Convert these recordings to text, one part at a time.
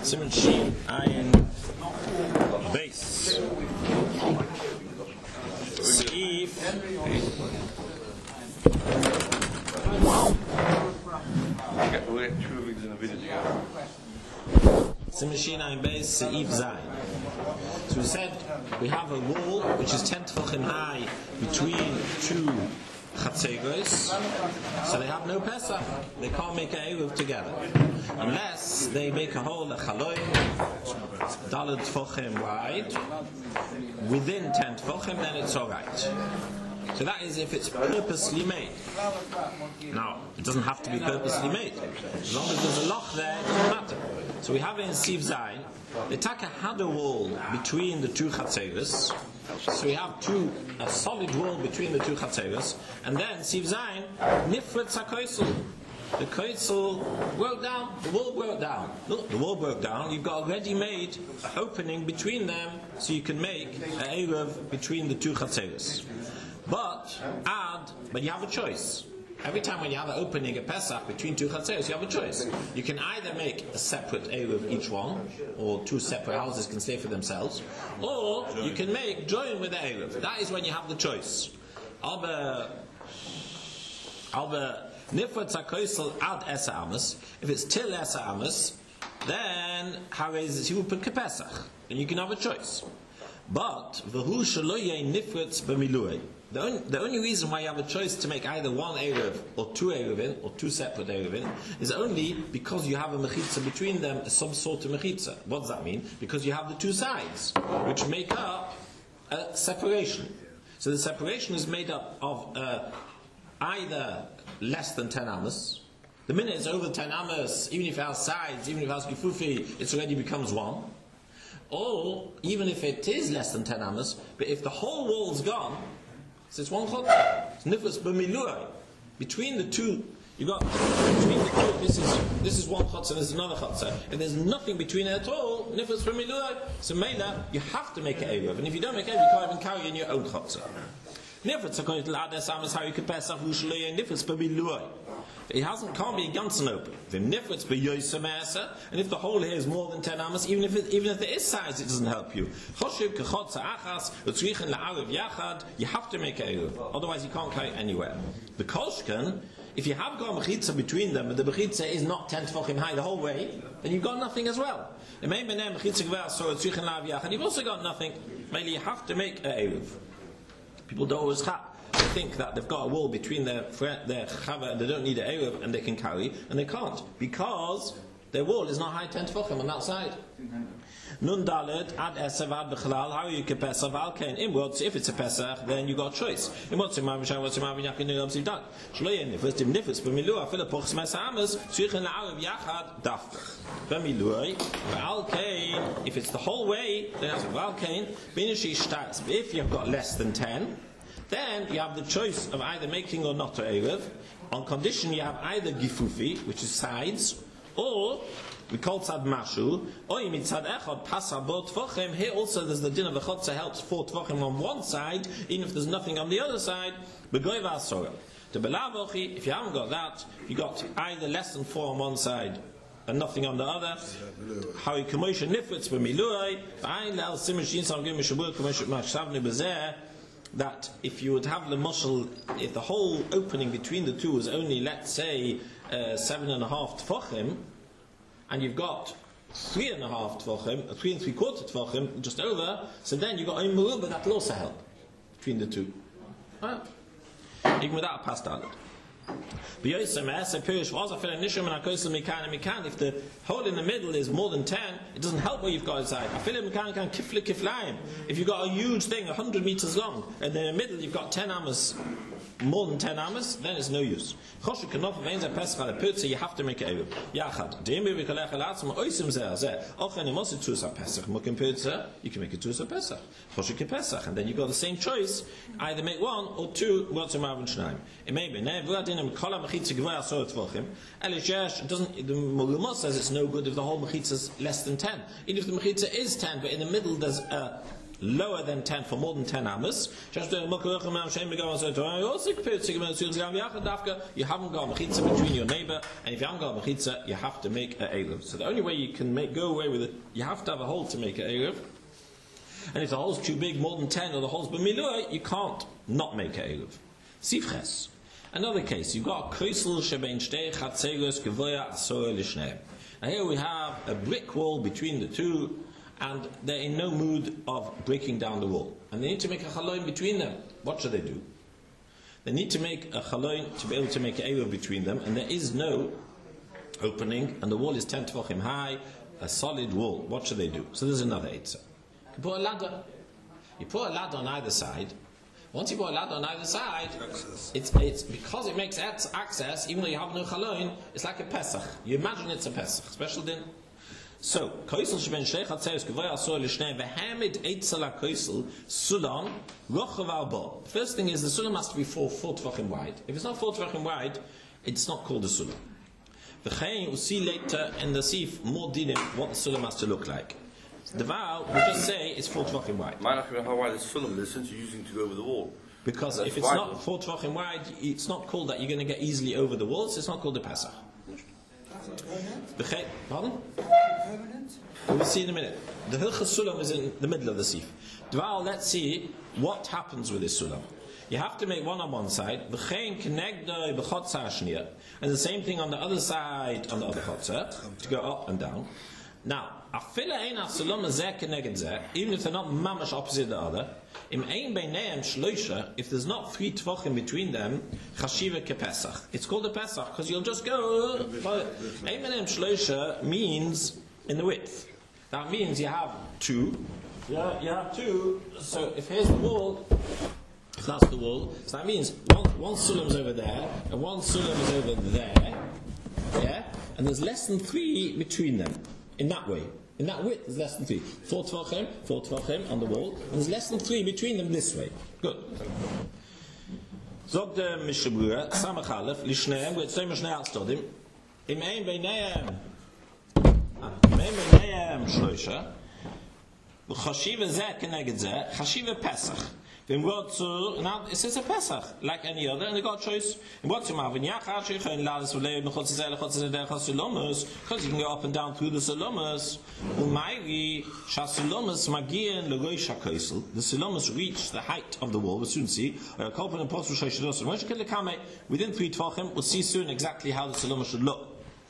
Siman Shin Ayin Base Seif Siman Shin Ayin Base Seif Zayin. So we said we have a wall which is 10 tefachim high between two Chatzegos, so they have no Pesach. They can't make a Eruv together unless they make a hole, a chaloim, daled tefachim wide within 10 tefachim. Then it's all right. So that is if it's purposely made. Now it doesn't have to be purposely made. As long as there's a loch there, it doesn't matter. So we have it in Siv Zayin. The Taka had a wall between the two Chatzegos. So we have a solid wall between the two Chatzegos, and then Siv Zayin nifretz hakoisel. The koisel broke down. The wall broke down. Look, the wall broke down. You've got already made an opening between them, so you can make an eruv between the two Chatzegos. But you have a choice. Every time when you have an opening at Pesach between two Chatzegos, you have a choice. You can either make a separate eruv each one, or two separate houses can stay for themselves, or you can join with the eruv. That is when you have the choice. Alba nifretz hakoisel ad esa amas. If it's till esa amas, then harez you put kepesach, and you can have a choice. But v'hu shelo yeh nifretz b'miluay. The only reason why you have a choice to make either one eruv or two eruvin or two separate eruvin is only because you have a mechitza between them, some sort of mechitza. What does that mean? Because you have the two sides, which make up a separation. So the separation is made up of either less than 10 amas. The minute it's over 10 amas, even if it has sides, even if it has gifufi, it already becomes one. Or even if it is less than 10 amas, but if the whole wall's gone, so it's one chotzer. It's nifretz b'miluay. Between the two, you got between the two. This is one chotzer, and this is another chotzer. If there's nothing between it at all, nifretz b'miluay. So meila, you have to make an eruv, and if you don't make an eruv, you can't even carry in your own chotzer. Nifretz according to the Ades Amos, how you can pass off Ushloye nifretz b'miluay. It can't be ganzen open. The nifretz b'yoysa me'asa, and if the hole here is more than 10 amas, even if there is size, it doesn't help you. Choshev kechotza achas utzrichen la'arev yachad. You have to make a eruv, otherwise you can't carry it anywhere. The kolshken, if you have got a mechitza between them, but the mechitza is not 10 tefachim high the whole way, then you've got nothing as well. You've also got nothing. Mainly you have to make a eruv. People don't always think that they've got a wall between their chava and they don't need an eruv and they can carry, and they can't because their wall is not high 10 tefachim on that side. Nun dalet ad esav ad b'chalal. How you can pesach alkein imrods? If it's a pesach, then you got a choice. Imrods imam v'shay what's imam v'yakin nirabziv dan. Shloyen nifus tim nifus b'miluah fila pochs mesamas suichin la'arev yachad dafkach b'miluah v'alkein. If it's the whole way, then that's v'alkein b'inishi shtats. If you've got less than 10. Then you have the choice of either making or not a eruv. On condition you have either gifufi, which is sides, or we call tzad mashu, or you mean tzad echad pasabot tvachim. Here also there's the din of the chotzer helps 4 tvachim on one side, even if there's nothing on the other side. Begoy v'asora. To belavochi, if you haven't got that, you got either less than 4 on one side and nothing on the other. How you commotion nifritz b'miluay. V'ayin le'al simishin sam gim mishabur commotion machshavni b'zeh. That if you would have the mushal, if the whole opening between the two was only, let's say, 7.5 tefachim, and you've got 3.5 tefachim, 3 3/4 tefachim, just over, so then you've got a merubah that will also help between the two. Even without a past daled. If the hole in the middle is more than 10, it doesn't help what you've got inside. If you've got a huge thing 100 meters long and in the middle you've got 10 amas, more than 10 amas, then it's no use. You have to make it eruv. You can make it tusa pesach. And then you've got the same choice, either make 1 or 2. It may be the Mulumah says it's no good if the whole mechitza is less than 10. Even if the mechitza is 10, but in the middle there's a lower than 10 for more than 10 amos. You haven't got a mechitza between your neighbor, and if you haven't got a mechitza, you have to make an eruv. So the only way you can go away with it, you have to have a hole to make an eruv. And if the hole's too big, more than 10, or the hole's b'milua, you can't not make an eruv. Sifches. Another case, you've got a koisel shebein shtei chatzeros gevoya asor lishneim. Now here we have a brick wall between the two, and they're in no mood of breaking down the wall. And they need to make a chaloin between them. What should they do? They need to make a chaloin to be able to make an eruv between them, and there is no opening, and the wall is 10 tefachim high, a solid wall. What should they do? So there's another eitzah. You put a ladder. You put a ladder on either side. Once you put a ladder on either side, it's because it makes access, even though you have no chaloin, it's like a Pesach. You imagine it's a Pesach, special din. So, koisel sheben sheich hatzeus gevay asor lishneim v'hamid eitzala koisel sulam rochav alba. First thing is the sulam has to be 4 tefachim wide. If it's not 4 tefachim wide, it's not called a sulam. V'chein we'll see later in the sif more dinim what the sulam has to look like. The vow, we just say it's 4 tefachim wide. Might not know how wide this sulam is since you're using to go over the wall. Because if it's not 4 tefachim wide, it's not called that you're going to get easily over the walls. It's not called the Pesach. Pardon? We'll see in a minute. The Hilchas Sulam is in the middle of the sif. Dval, let's see what happens with this Sulam. You have to make one on one side, and the same thing on the other side, on the other chotzer, to go up and down. Now, even if they're not mamash opposite the other, if there's not 3 tvachim between them, chashiva kepesach. It's called a pesach because you'll just go. Ein shloisha means in the width. That means you have 2. Yeah, you have 2. So if here's the wall, if that's the wall, so that means one sulam's over there and one sulam is over there. Yeah, and there's less than 3 between them. In that way. In that width, there's less than 3. 4 tvachim on the wall, and there's less than 3 between them this way. Good. Zog the Mishabura, Samach Aleph, Lishneim, with so much now studying. Im ein beineim shloisha, Chashiva zeh keneged zeh, Chashiva Pesach. Now it says a Pesach like any other, and they got a choice. Because you can go up and down through the salomas. The salomas reach the height of the wall. We'll soon see. Within 3 tvachim, we'll see soon exactly how the salomas should look.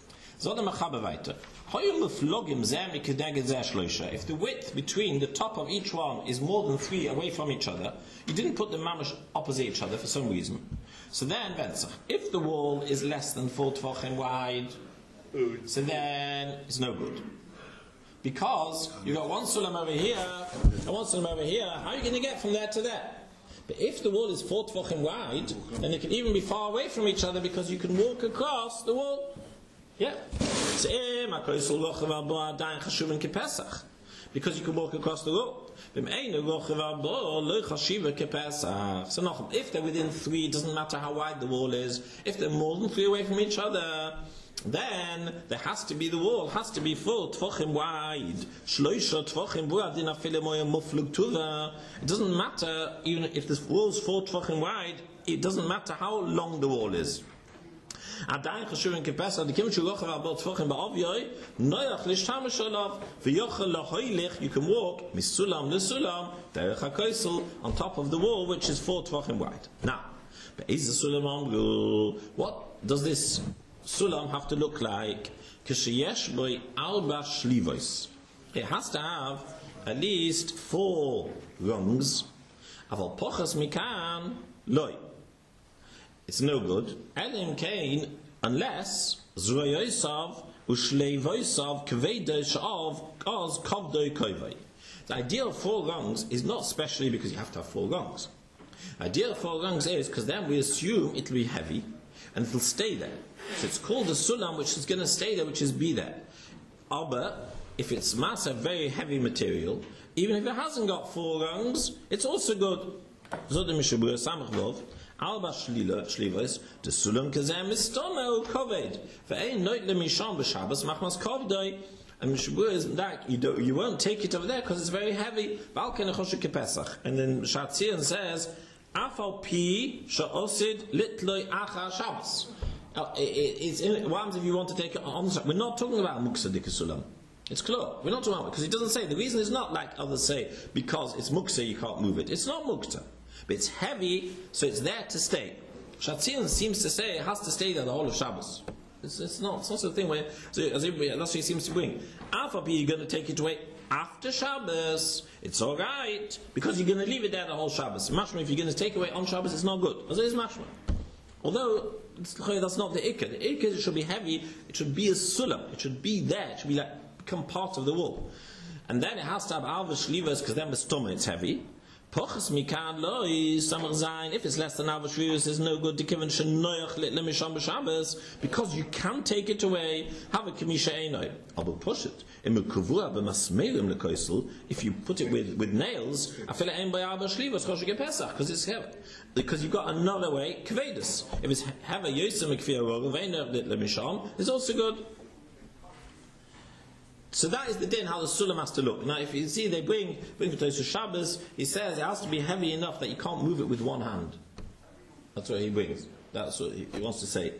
If the width between the top of each one is more than 3 away from each other, you didn't put them mamash opposite each other for some reason. So then, if the wall is less than 4 tvachim wide, so then it's no good. Because you've got one sulam over here and one sulam over here, how are you going to get from there to there? But if the wall is 4 tvachim wide, then it can even be far away from each other because you can walk across the wall. Yeah. Because you can walk across the wall. So if they're within 3, it doesn't matter how wide the wall is. If they're more than 3 away from each other, then there has to be the wall has to be 4 tvachim wide. It doesn't matter even if the wall's 4 tvachim wide. It doesn't matter how long the wall is. You can walk on top of the wall, which is 4 tvachim wide. Now, what does this sulam have to look like? It has to have at least 4 rungs. It's no good. Unless the idea of 4 rungs is not specially because you have to have 4 rungs. The idea of 4 rungs is because then we assume it'll be heavy and it'll stay there. So it's called a sulam, which is going to stay there, which is be there. But if it's masa, very heavy material, even if it hasn't got 4 rungs, it's also good. Alba Shlivos, the Sulam Kazam is Stomo Kovid. For a night le Misham B'Shabbos, Machmas Kovdoi, And Shabur is that you won't take it over there because it's very heavy. And then Shatzion says, Afal pi sha'osid litloi achar Shabbos. What happens if you want to take it on? We're not talking about muksa dikasulam. It's clear. We're not talking about it because he doesn't say. The reason is not like others say because it's muksa you can't move it. It's not muksa, but it's heavy, so it's there to stay. Shatzion seems to say it has to stay there the whole of Shabbos. It's not a thing where that's what he seems to bring. Alpha you're going to take it away after Shabbos. It's all right because you're going to leave it there the whole Shabbos. Mashma, if you're going to take it away on Shabbos, it's not good. As it is mashma. Although that's not the ikka. The ikka it should be heavy. It should be a sulam. It should be there. It should be like become part of the wall. And then it has to have alva shlivas because then the stomach it's heavy. Pochas mikan loy samar zayin. If it's less than alva shlivas, there's no good to given shenoyach lemisham b'Shabbos because you can take it away. Have a kamisha einoi. I will push it. If you put it with nails, because it's heavy. Because you've got another way, kvedus. If it's have a yosem kviya it's also good. So that is the din how the sulam has to look. Now, if you see they bring it to Shabbos, he says it has to be heavy enough that you can't move it with one hand. That's what he brings. That's what he wants to say.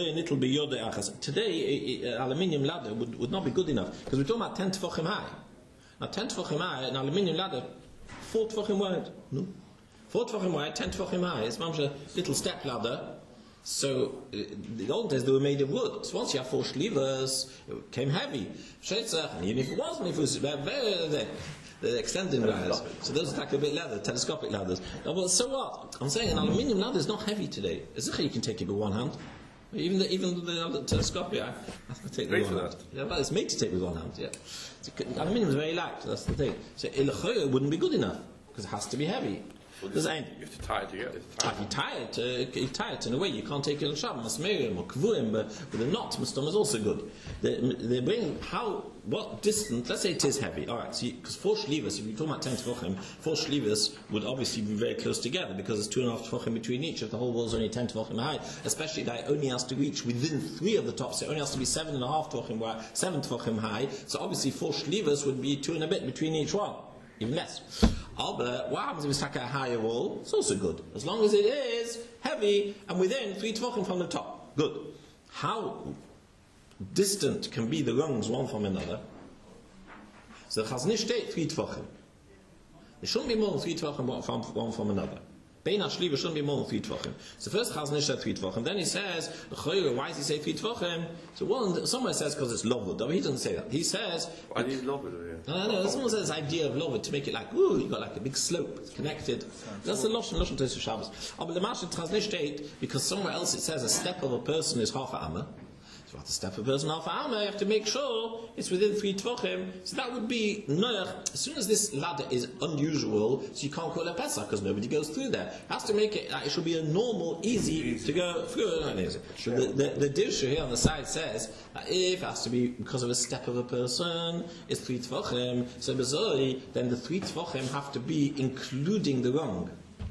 Today, aluminium ladder would not be good enough because we're talking about 10 tefachim high. Now, 10 tefachim high, an aluminium ladder, 4 tefachim wide. No, 4 tefachim wide, 10 tefachim high. It's a little step ladder. So, the old days they were made of wood. So once you have 4 shlivas, it came heavy. And even if it wasn't, if it was the extended ladders. So those are like a bit leather, telescopic ladders. Now, well, so what? I'm saying an aluminium ladder is not heavy today. You can take it with one hand. Even the telescopic, I take it with one hand. Yeah, well, it's made to take with one hand. Yeah, aluminium is very light. That's the thing. So ilachaya wouldn't be good enough because it has to be heavy. You have to tie it together. If you tie it in a way you can't take it on Shabbos, masmerim or kvuim, but with a knot, mastom is also good. They bring what distance? Let's say it is heavy. All right, because 4 shlivas. If you're talking about 10 tefachim, 4 shlivas would obviously be very close together because there's 2.5 tefachim between each. If the whole wall is only 10 tefachim high, especially that it only has to reach within 3 of the tops, so it only has to be 7.5 tefachim wide, 7 tefachim high. So obviously 4 shlivas would be 2 and a bit between each one, even less. But what happens if it's like a higher wall? It's also good. As long as it is heavy and within 3 tefachim from the top. Good. How distant can be the rungs one from another? So the Chazon Ish state 3 tefachim. There shouldn't be more than 3 tefachim one from another. Bein HaShliva shouldn't be more than 3 tefachim. So first Chazon Ish said 3 tefachim. Then he says, why does he say 3 tefachim? So one somewhere says because it's lovud. But he doesn't say that. He says, I need lovud. No. Someone says this idea of lovud to make it like, ooh, you got like a big slope. It's connected. That's the Lashon Tosef Shabbos. But the Mashal Chazon Ish state because somewhere else it says a step of a person is half a amma. So at the step of a person half a amma, you have to make sure it's within 3 tefachim. So that would be noach. As soon as this ladder is unusual, so you can't call it Pesach because nobody goes through there. It has to make it. It should be a normal, easy to go through. So the dirsha here on the side says that if it has to be because of a step of a person, it's 3 tefachim. So bezoi, then the 3 tefachim have to be including the rung.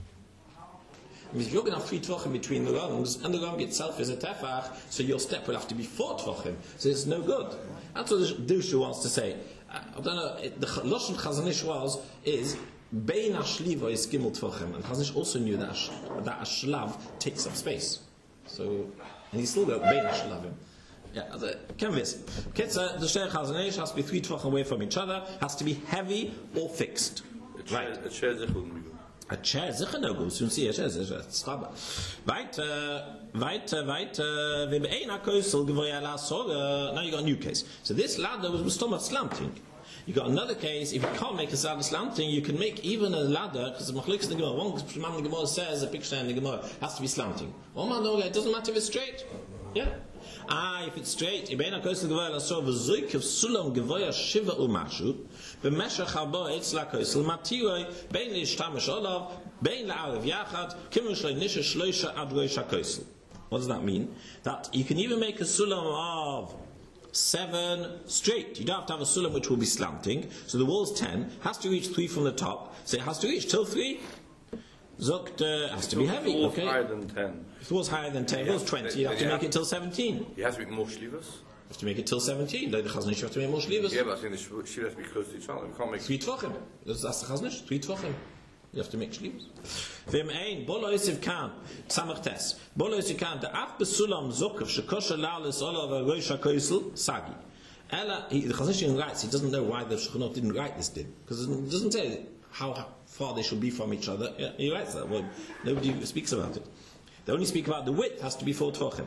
If you're going to have 3 tefachim between the rungs, and the rung itself is a tefach, so your step will have to be 4 tefachim. So it's no good. That's what the Dusha wants to say. I don't know, the Lashon Chazon Ish is Bein HaShliva is Gimel tefachim. And Chazon Ish also knew that a shlav takes up space. So, and he still got Bein HaShlavim. Yeah, canvas. The Sheikh Chazon Ish has to be 3 tefachim away from each other, has to be heavy or fixed. Right. A chair is a chair, sicher no go. Soon see a chair, stop. Weiter. Now you got a new case. So this ladder was stomach slanting. You got another case. If you can't make a ladder slanting, you can make even a ladder because the machlokes in the Gemara. One man in the Gemara says a picture in the Gemara has to be slanting. One man no, it doesn't matter if it's straight. Yeah. If it's straight, Ibein HaKosel Gevoya Lasor v'zoikev sulam Gevoya Shiva u'mashu b'meshach haba etz LaKosel matiroi bein le'ishtamish olav bein la'arev yachad kimu shloi nisha shloisha ad rosh HaKosel. What does that mean? That you can even make a sulam of 7 straight. You don't have to have a sulam which will be slanting. So the wall's 10, has to reach 3 from the top. So it has to reach till 3. Zokt has to be heavy. Okay. Higher than 10. If it was higher than 10, it was 20. You have to make it till 17. You have to make more shlivas. have to make it till 17. Like the Chazon Ish, you have to make more shlivas. Yeah, but I think the shivas has to be close to each other. We can't make 3 tvachim. That's the Chazon Ish, 3 tvachim. You have to make shlivas. V'im ein, bolo yisiv kan, samach tes. Bolo yisiv kan, da'af besulam zokov, shekosha la'alis olav ha'rosh ha'koisel, sagi. Ella, the Chazon Ish writes, he doesn't know why the Shulchan didn't write this din. Because it doesn't say how far they should be from each other. Yeah, he writes that. Well, nobody speaks about it. They only speak about the width has to be 4 tvachim.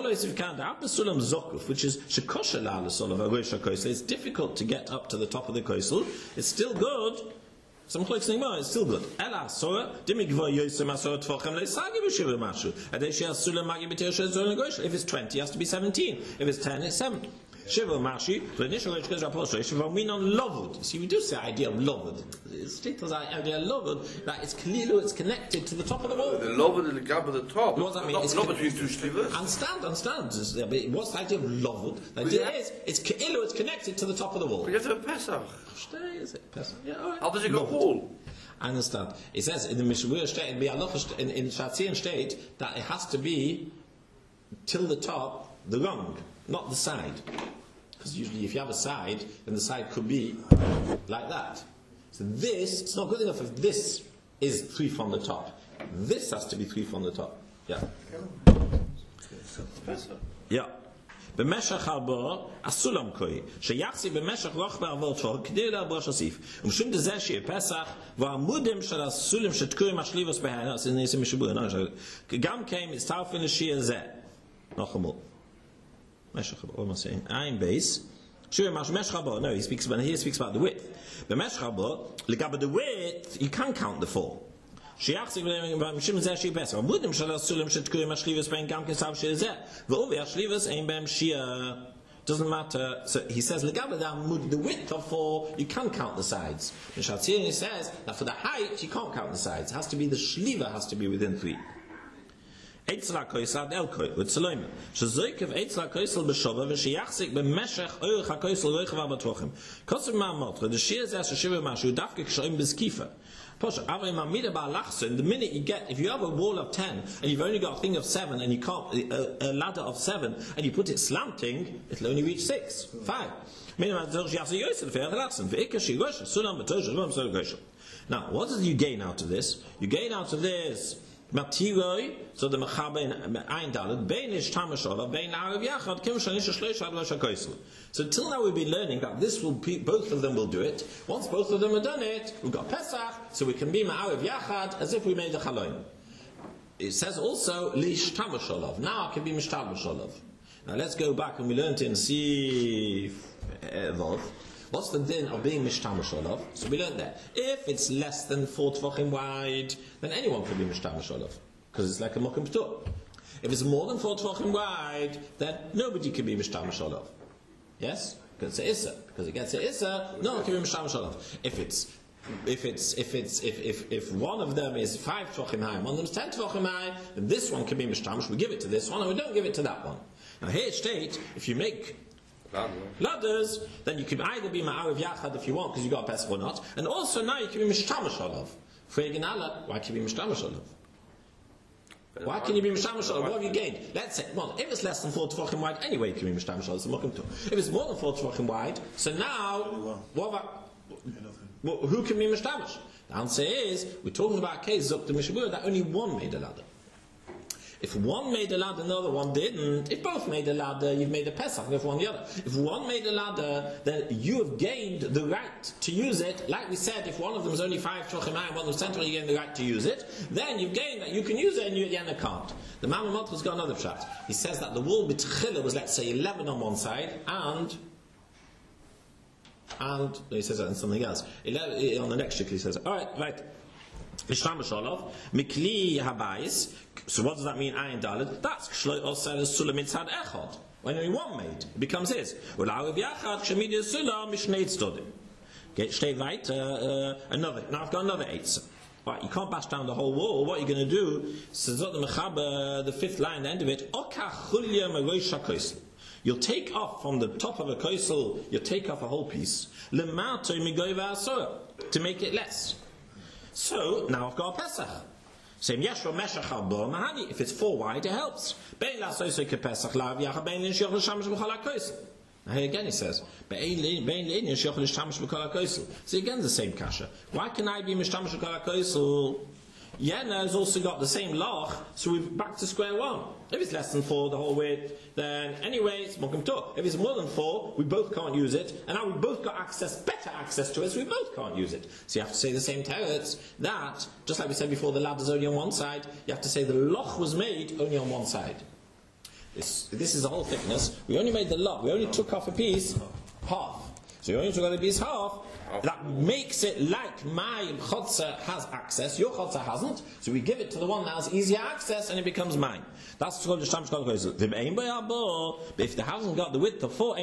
Which is shekosha la'alis olav ha'rosh ha'koisel. It's difficult to get up to the top of the koisel. It's still good. Some clerks think, well, it's still good. Ella, Sora, Dimigva Yosem Asor Tvochem Leisagi B'Shiva Mashu. Adeshia Sulam Magi B'Tir Shezor Negotiable. If it's 20, it has to be 17. If it's 10, it's 7. Shiva Mashi, the initial Rosh goes Rapos, Shiva Minon Lovud. See, we do say idea of Lovud. It states the idea of Lovud, that it's Kalilu, it's connected to the top of the wall. the Lovud is the gap at the top. What does that mean? Not, It's not between 2 shivas. Understand. What's the idea of Lovud? The idea is, it's Kalilu, it's connected to the top of the wall. But you have to have Pesach. Is it? Yeah, all right. How does it go whole? I understand. It says in the Mishmur state, in Shatzian state, that it has to be till the top, the rung, not the side. Because usually if you have a side, then the side could be like that. So this, it's not good enough if this is 3 from the top. This has to be 3 from the top. Yeah. Yeah. במשך הרבה הסולם כוי שיחסי במשך רוחב עבור תפור כדי להברוש הסיף ומשום דזה שיהיה פסח והעמודים של הסולם שתקועים משליבוס בהן אז ניסים משבורים גם כן מצטרפים לשיר זה נוחמו משך הרבה מה saying I'm base sure משך הרבה no he speaks about the width במשך הרבה לגבי the width you can't count the 4 שיחזיק במשום זה שהיא פסח עמודים של הסולם שתקועים השליבוס בהן גם כסב של זה ואובי השליבוס אין בהם שיר doesn't matter so he says the width of 4 you can't count the sides and Shatzir says that for the height you can't count the sides it has to be the shliva has to be within 3 Eitzla koisel del koi with Saloim shezoikev Eitzla koisel b'shova v'sheyachzik b'meshech oich ha-koisel roichav ha-b'tvochim kosev ma'amot the shir zeh sheshiva mashu dafke kshoim b'skifa Posha, the minute you get, if you have a wall of 10 and you've only got a thing of 7 and you can't, a ladder of 7 and you put it slanting, it'll only reach 6, 5. Now, what do you gain out of this? You gain out of this Matiroi, so the Mechaber Ein Dalet, Bein Ish Tamashol, Bein Arav Yachad, Kim Shanish Shleish Ad Rosh HaKoisel. So till now we've been learning that this will be, both of them will do it. Once both of them have done it, we've got Pesach, so we can be Ma'arav Yachad as if we made a Chaloim. It says also Lish Tamashol. Now I can be Mishtamashol. Now let's go back and we learned in Sif Evov. What's the din of being mishtamash olav? So we learned that if it's less than 4 tvachim wide, then anyone can be mishtamash olav because it's like a mokum ptur. If it's more than 4 tvachim wide, then nobody can be mishtamash olav. Yes, because it's a issa. Because it gets a issa, no one can be mishtamash olav. If one of them is 5 tvachim high, one of them is 10 tvachim high, then this one can be mishtamash. We give it to this one, and we don't give it to that one. Now here it states if you make ladders, then you can either be Ma'arav Yachad if you want, because you got a Pesach or not, and also now you can be Mishtamash Olav. Fregen Allah, why can you be Mishtamash Olav? Why can you be Mishtamash Olav? What have you gained? Let's say, well, if it's less than 4 tvachim wide, anyway you can be Mishtamash Olav. If it's more than 4 tvachim wide, so now, what about, who can be Mishtamash? The answer is, we're talking about a case, Zok the Mishabur, that only one made a ladder. If one made a ladder and the other one didn't, if both made a ladder, you've made a Pesach, and if one the other. If one made a ladder, then you have gained the right to use it. Like we said, if one of them is only 5 tvachim high and one of them is 10 tvachim, you gain the right to use it. Then you've gained that you can use it and you at the end can't. The Ma'amar Motra's got another pshat. He says that the wall b'tchila was, let's say, 11 on one side, and he says that in something else. 11, on the next shikli he says, alright, right. Mishtamash olav, mikli habayis. So what does that mean? Ayin Dalet. That's shloi osel sulam mitzad echad. When only one made, it becomes his. Ula'arav yachad shemidi sulam mishnei tzdodim. Okay, stay right. Another. Now I've got another 8. Right, you can't bash down the whole wall. What you're going to do? Says the Mechaber, the 5th line, the end of it. Oka chulya merosh hakoisel. You'll take off from the top of a koisel. You'll take off a whole piece. Lemato migoyva asora, to make it less. So now I've got a Pesach. Same Yeshua Meshach Habo Mahani. If it's 4 wide, it helps. Bein la soiso ke Pesach lav yacha bein in shioch l'shamash b'chol hakoisel. Here again he says, so again the same kasha. Why can I be mishtamish b'kol hakoisel? Yena has also got the same loch, so we're back to square one. If it's less than 4 the whole width, then anyway it's mokum tor. If it's more than 4, we both can't use it, and now we both got better access to it, so we both can't use it. So you have to say the same teretz, that, just like we said before, the ladder's only on one side, you have to say the loch was made only on one side. This is the whole thickness. We only made the loch, we only took off a piece, half. So you only took off a piece half. That makes it like my chotzer has access, your chotzer hasn't, so we give it to the one that has easier access and it becomes mine. That's called the Shtamsh Kol Koisel. But if they haven't got the width of 4,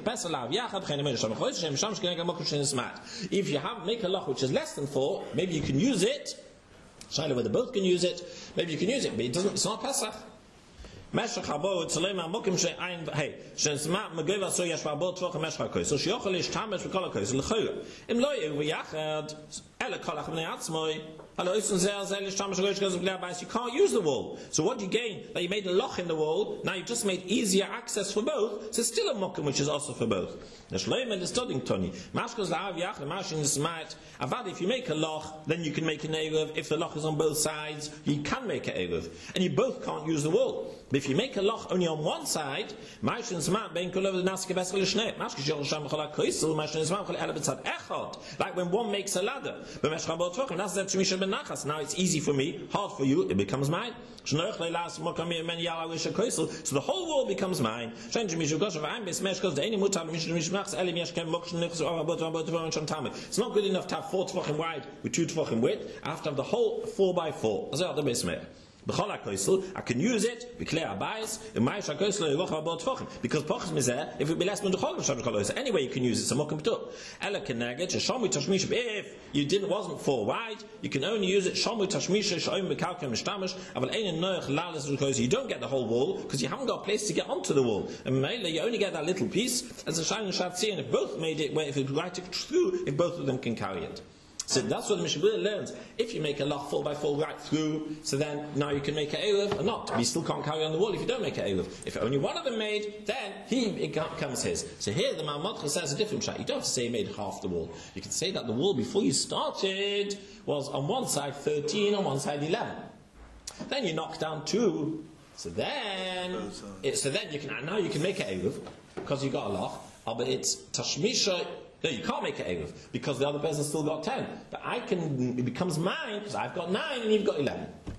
if you have make a loch which is less than 4, maybe you can use it, Shaila whether both can use it, maybe you can use it, but it's not Pesach. Meshach habo tzolema mokim she'ayin hey shenzma megeva so yashva bo tvoch meshach kois so sheyochel ishtamesh v'kol kois l'chayr im lo yehu v'yachad ele kol achavnei atzmoi halo isun zer zel ishtamesh kois b'lei abayis. You can't use the wall, so what do you gain? That you made a loch in the wall, now you've just made easier access for both, so it's still a mokim which is also for both. The shloim and the studying Tony mashkos la'av yachad mashin nismat avad. If you make a loch, then you can make an eruv. If the loch is on both sides, you can make an eruv, and you both can't use the wall. But if you make a loch only on one side, like when one makes a ladder, now it's easy for me, hard for you, it becomes mine. So the whole wall becomes mine. It's not good enough to have 4 tvachim wide with 2 tvachim width. I have to have the whole 4 by 4. I can use it, we clear our bias, because if it be less than the anyway you can use it. So if you wasn't 4 wide, you can only use it. You don't get the whole wall because you haven't got a place to get onto the wall. And you only get that little piece as a shining shatzi, and if both made it, where if it right through, if both of them can carry it. So that's what the Mishabura learns. If you make a loch 4 by 4 right through, so then now you can make an eruv or not. You still can't carry on the wall if you don't make an eruv. If only one of them made, then it becomes his. So here the Ma'amotcha says a different shot. You don't have to say he made half the wall. You can say that the wall before you started was on one side 13, on one side 11. Then you knock down 2. So then you can make an eruv because you got a loch. But it's tashmisha. No, you can't make an eruv because the other person still got 10. But it becomes mine because I've got 9 and you've got 11.